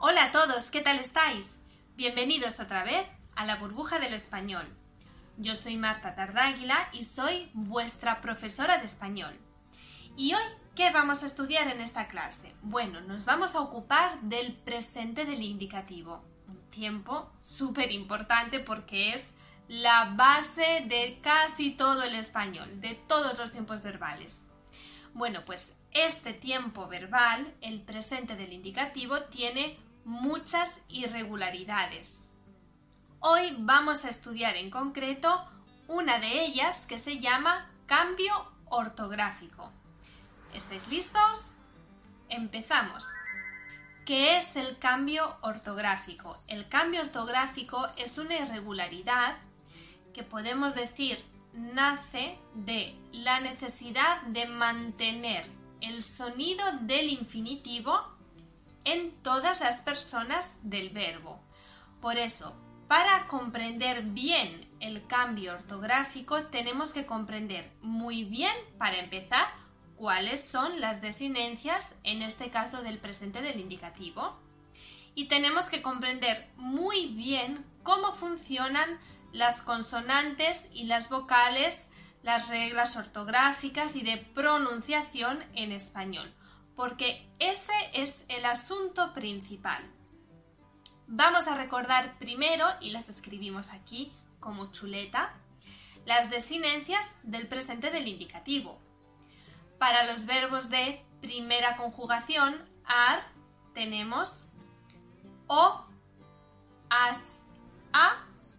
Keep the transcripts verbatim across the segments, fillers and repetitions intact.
Hola a todos, ¿qué tal estáis? Bienvenidos otra vez a la burbuja del español. Yo soy Marta Tardáguila y soy vuestra profesora de español. Y hoy, ¿qué vamos a estudiar en esta clase? Bueno, nos vamos a ocupar del presente del indicativo. Un tiempo súper importante porque es la base de casi todo el español, de todos los tiempos verbales. Bueno, pues este tiempo verbal, el presente del indicativo, tiene muchas irregularidades. Hoy vamos a estudiar en concreto una de ellas que se llama cambio ortográfico. ¿Estáis listos? Empezamos. ¿Qué es el cambio ortográfico? El cambio ortográfico es una irregularidad que podemos decir nace de la necesidad de mantener el sonido del infinitivo en todas las personas del verbo. Por eso, para comprender bien el cambio ortográfico, tenemos que comprender muy bien, para empezar, cuáles son las desinencias, en este caso del presente del indicativo. Y tenemos que comprender muy bien cómo funcionan las consonantes y las vocales, las reglas ortográficas y de pronunciación en español, porque ese es el asunto principal. Vamos a recordar primero, y las escribimos aquí como chuleta, las desinencias del presente del indicativo. Para los verbos de primera conjugación, ar, tenemos o, as, a,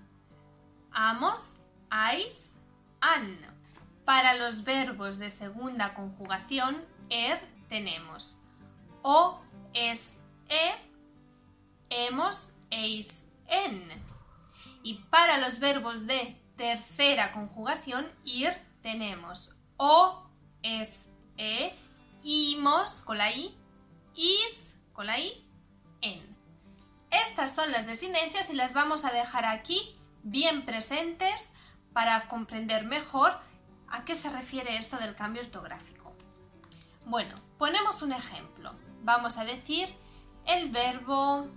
amos, ais, an. Para los verbos de segunda conjugación, er, tenemos o, es, e, hemos, eis, en. Y para los verbos de tercera conjugación, ir, tenemos o, es, e, imos, con la i, is, con la i, en. Estas son las desinencias y las vamos a dejar aquí bien presentes para comprender mejor a qué se refiere esto del cambio ortográfico. Bueno, ponemos un ejemplo. Vamos a decir el verbo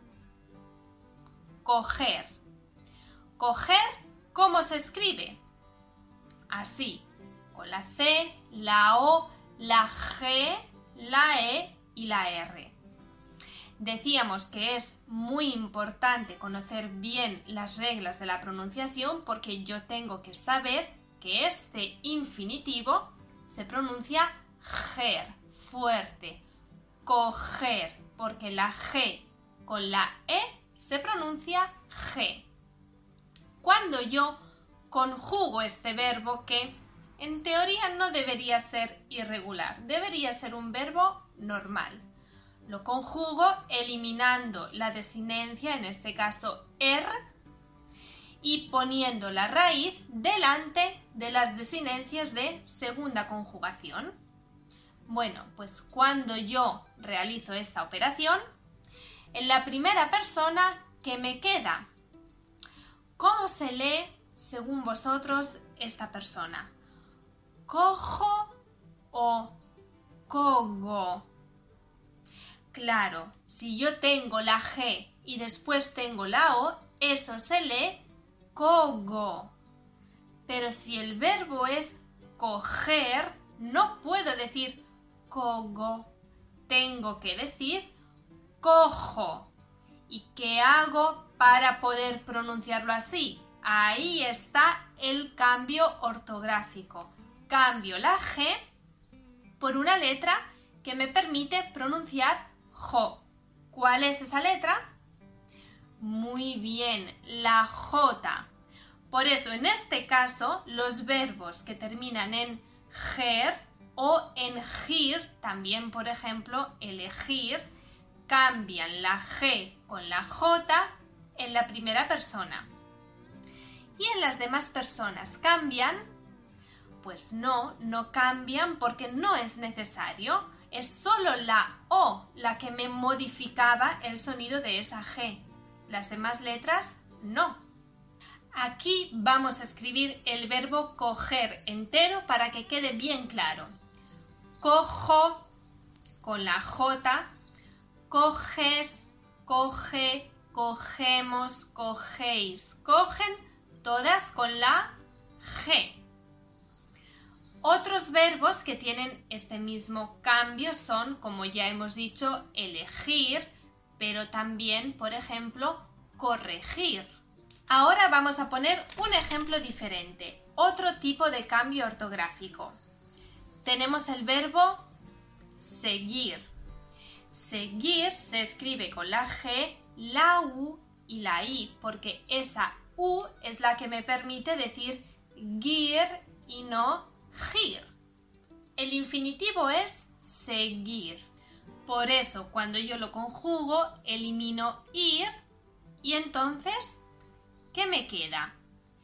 coger. Coger, ¿cómo se escribe? Así, con la C, la O, la G, la E y la R. Decíamos que es muy importante conocer bien las reglas de la pronunciación porque yo tengo que saber que este infinitivo se pronuncia ger, fuerte, coger, porque la G con la E se pronuncia G. Cuando yo conjugo este verbo que en teoría no debería ser irregular, debería ser un verbo normal. Lo conjugo eliminando la desinencia, en este caso er, y poniendo la raíz delante de las desinencias de segunda conjugación. Bueno, pues cuando yo realizo esta operación, en la primera persona, ¿qué me queda? ¿Cómo se lee, según vosotros, esta persona? ¿Cojo o cogo? Claro, si yo tengo la G y después tengo la O, eso se lee cogo. Pero si el verbo es coger, no puedo decir cogo. Tengo que decir cojo. ¿Y qué hago para poder pronunciarlo así? Ahí está el cambio ortográfico. Cambio la G por una letra que me permite pronunciar jo. ¿Cuál es esa letra? Muy bien, la J. Por eso, en este caso, los verbos que terminan en ger o en gir, también, por ejemplo, elegir, cambian la G con la J en la primera persona. ¿Y en las demás personas cambian? Pues no, no cambian porque no es necesario. Es solo la O la que me modificaba el sonido de esa G. Las demás letras, no. Aquí vamos a escribir el verbo coger entero para que quede bien claro. Cojo con la J, coges coge, cogemos, cogéis. Cogen todas con la G. Otros verbos que tienen este mismo cambio son, como ya hemos dicho, elegir, pero también, por ejemplo, corregir. Ahora vamos a poner un ejemplo diferente, otro tipo de cambio ortográfico. Tenemos el verbo seguir. Seguir se escribe con la G, la U y la I, porque esa U es la que me permite decir gir y no gir. El infinitivo es seguir. Por eso, cuando yo lo conjugo, elimino ir y entonces, ¿qué me queda?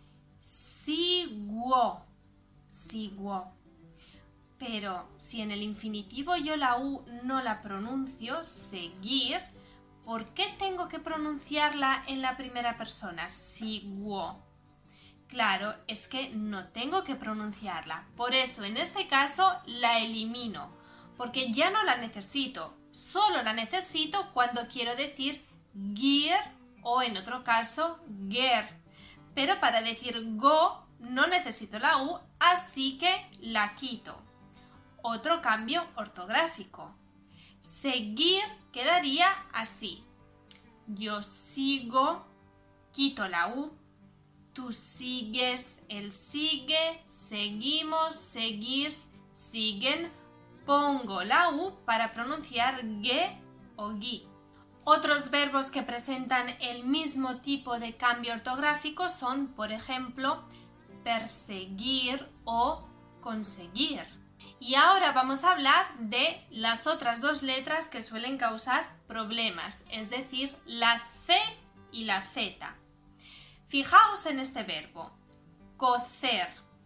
Siguo. Siguo. Pero si en el infinitivo yo la U no la pronuncio, seguir, ¿por qué tengo que pronunciarla en la primera persona? Siguo. Claro, es que no tengo que pronunciarla. Por eso, en este caso, la elimino, porque ya no la necesito. Solo la necesito cuando quiero decir gir o, en otro caso, ger. Pero para decir go no necesito la U, así que la quito. Otro cambio ortográfico. Seguir quedaría así. Yo sigo, quito la U. Tú sigues, él sigue, seguimos, seguís, siguen. Pongo la U para pronunciar ge o gui. Otros verbos que presentan el mismo tipo de cambio ortográfico son, por ejemplo, perseguir o conseguir. Y ahora vamos a hablar de las otras dos letras que suelen causar problemas, es decir, la C y la Z. Fijaos en este verbo, cocer.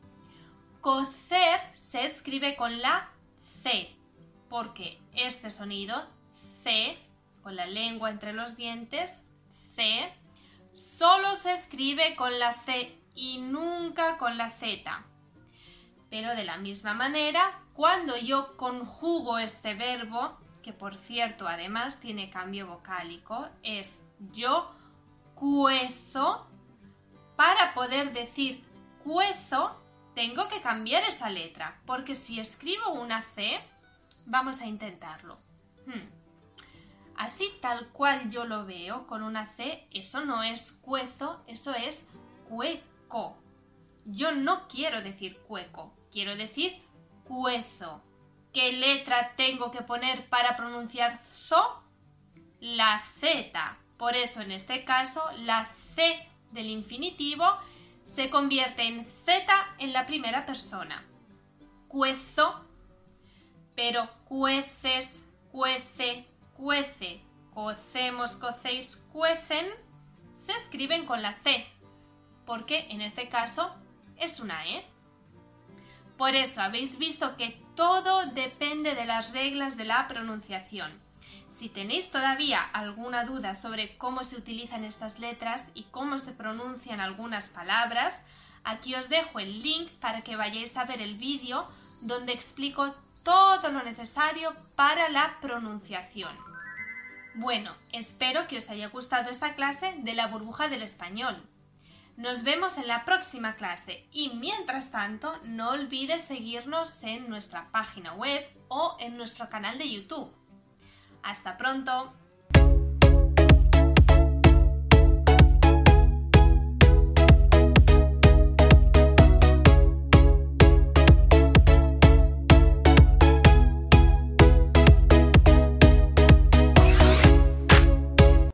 Cocer se escribe con la C, porque este sonido, C, con la lengua entre los dientes, C, solo se escribe con la C y nunca con la Z. Pero de la misma manera, cuando yo conjugo este verbo, que por cierto además tiene cambio vocálico, es yo cuezo. Para poder decir cuezo, tengo que cambiar esa letra, porque si escribo una C, vamos a intentarlo. Hmm. Así tal cual yo lo veo, con una C, eso no es cuezo, eso es cueco. Yo no quiero decir cueco, quiero decir cuezo. ¿Qué letra tengo que poner para pronunciar zo? La Z. Por eso en este caso, la C del infinitivo se convierte en Z en la primera persona. Cuezo, pero cueces, cuece, cuece, cocemos, cocéis, cuecen, se escriben con la C, porque en este caso es una E. Por eso habéis visto que todo depende de las reglas de la pronunciación. Si tenéis todavía alguna duda sobre cómo se utilizan estas letras y cómo se pronuncian algunas palabras, aquí os dejo el link para que vayáis a ver el vídeo donde explico todo lo necesario para la pronunciación. Bueno, espero que os haya gustado esta clase de la burbuja del español. Nos vemos en la próxima clase y mientras tanto no olvides seguirnos en nuestra página web o en nuestro canal de YouTube. ¡Hasta pronto!